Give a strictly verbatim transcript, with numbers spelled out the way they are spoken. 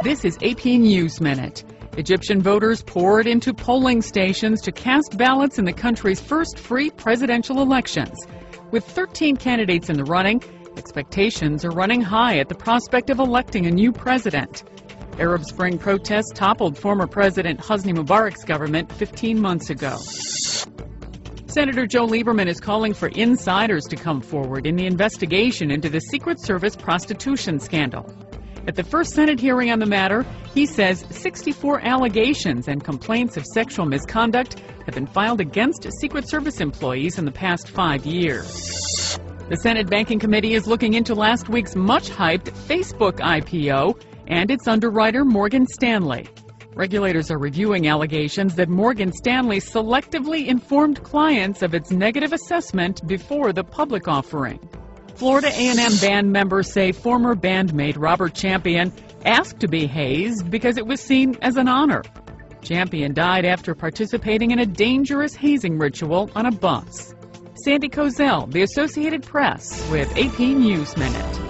This is A P News Minute. Egyptian voters poured into polling stations to cast ballots in the country's first free presidential elections. With thirteen candidates in the running, expectations are running high at the prospect of electing a new president. Arab Spring protests toppled former President Hosni Mubarak's government fifteen months ago. Senator Joe Lieberman is calling for insiders to come forward in the investigation into the Secret Service prostitution scandal. At the first Senate hearing on the matter, he says sixty-four allegations and complaints of sexual misconduct have been filed against Secret Service employees in the past five years. The Senate Banking Committee is looking into last week's much-hyped Facebook I P O and its underwriter Morgan Stanley. Regulators are reviewing allegations that Morgan Stanley selectively informed clients of its negative assessment before the public offering. Florida A and M band members say former bandmate Robert Champion asked to be hazed because it was seen as an honor. Champion died after participating in a dangerous hazing ritual on a bus. Sandy Kozel, The Associated Press, with A P News Minute.